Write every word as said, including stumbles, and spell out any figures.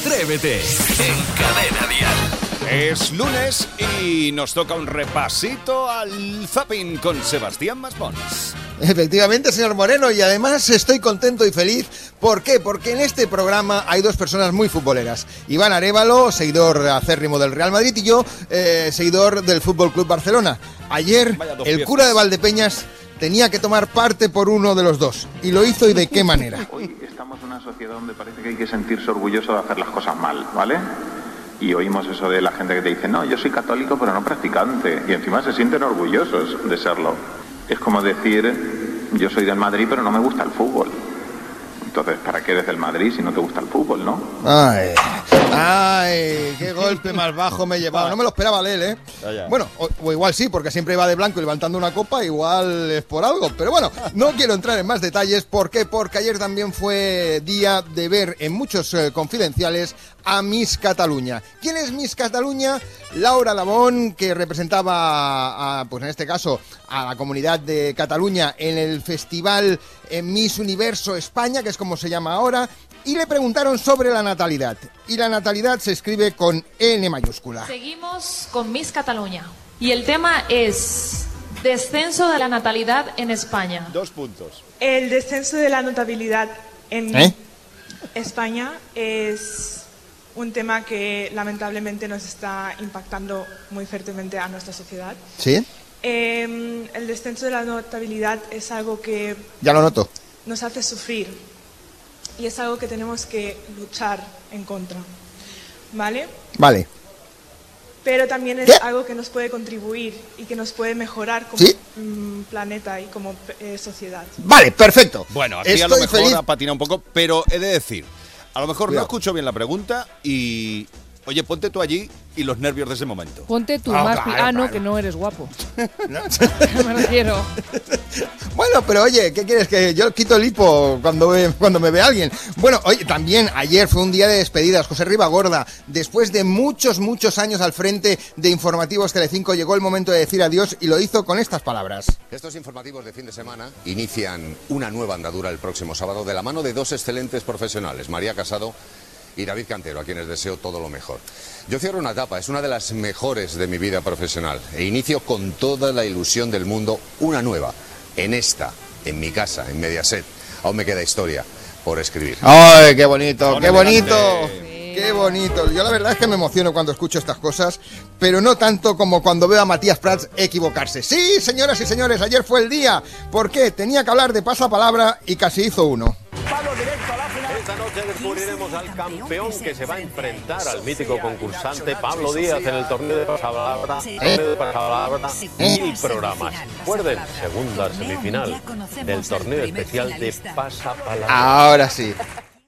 Atrévete en Cadena Dial. Es lunes y nos toca un repasito al zapping con Sebastián Maspons. Efectivamente, señor Moreno, y además estoy contento y feliz. ¿Por qué? Porque en este programa hay dos personas muy futboleras. Iván Arévalo, seguidor acérrimo del Real Madrid, y yo, eh, seguidor del Fútbol Club Barcelona. Ayer, el cura de Valdepeñas tenía que tomar parte por uno de los dos, y lo hizo, y de qué manera. Hoy estamos en una sociedad donde parece que hay que sentirse orgulloso de hacer las cosas mal, ¿vale? Y oímos eso de la gente que te dice, no, yo soy católico pero no practicante, y encima se sienten orgullosos de serlo. Es como decir, yo soy del Madrid pero no me gusta el fútbol. Entonces, ¿para qué eres del Madrid si no te gusta el fútbol, no? Ay, ay, qué golpe más bajo me he llevado. No me lo esperaba él, ¿eh? Ya, ya. Bueno, o, o igual sí, porque siempre va de blanco y levantando una copa, igual es por algo. Pero bueno, no quiero entrar en más detalles. ¿Por qué? Porque ayer también fue día de ver en muchos eh, confidenciales a Miss Cataluña. ¿Quién es Miss Cataluña? Laura Labón, que representaba, a, pues en este caso, a la comunidad de Cataluña en el festival en Miss Universo España, que es como se llama ahora, y le preguntaron sobre la natalidad. Y la natalidad se escribe con N mayúscula. Seguimos con Miss Cataluña. Y el tema es descenso de la natalidad en España. Dos puntos. El descenso de la notabilidad en ¿Eh? España es un tema que lamentablemente nos está impactando muy fuertemente a nuestra sociedad. ¿Sí? Eh, el descenso de la notabilidad es algo que Ya lo noto. nos hace sufrir y es algo que tenemos que luchar en contra, ¿vale? Vale. Pero también es ¿Qué? algo que nos puede contribuir y que nos puede mejorar como ¿Sí? mm, planeta y como eh, sociedad. Vale, perfecto. Bueno, aquí Estoy a lo mejor feliz. ha patinado un poco, pero he de decir, a lo mejor Cuidado. no escucho bien la pregunta y... Oye, ponte tú allí y los nervios de ese momento. Ponte tú Ah, más claro, piano claro. que no eres guapo. Me refiero. Bueno, pero oye, ¿qué quieres? Que yo quito el hipo cuando, ve, cuando me ve alguien. Bueno, oye, también ayer fue un día de despedidas. José Ribagorda, después de muchos, muchos años al frente de Informativos Telecinco, llegó el momento de decir adiós y lo hizo con estas palabras. Estos informativos de fin de semana inician una nueva andadura el próximo sábado de la mano de dos excelentes profesionales, María Casado y David Cantero, a quienes deseo todo lo mejor. Yo cierro una etapa, es una de las mejores de mi vida profesional, e inicio con toda la ilusión del mundo una nueva, en esta, en mi casa, en Mediaset. Aún me queda historia por escribir. ¡Ay, qué bonito, Son qué bonito! elegantes. ¡Qué bonito! Yo la verdad es que me emociono cuando escucho estas cosas, pero no tanto como cuando veo a Matías Prats equivocarse. Sí, señoras y señores, ayer fue el día. ¿Por qué? Tenía que hablar de pasapalabra y casi hizo uno. Esta noche descubriremos al campeón que se va a enfrentar al mítico concursante Pablo Díaz en el torneo de pasapalabra, torneo de pasapalabra mil programas. Recuerden, segunda semifinal del torneo especial de pasapalabra. Ahora sí.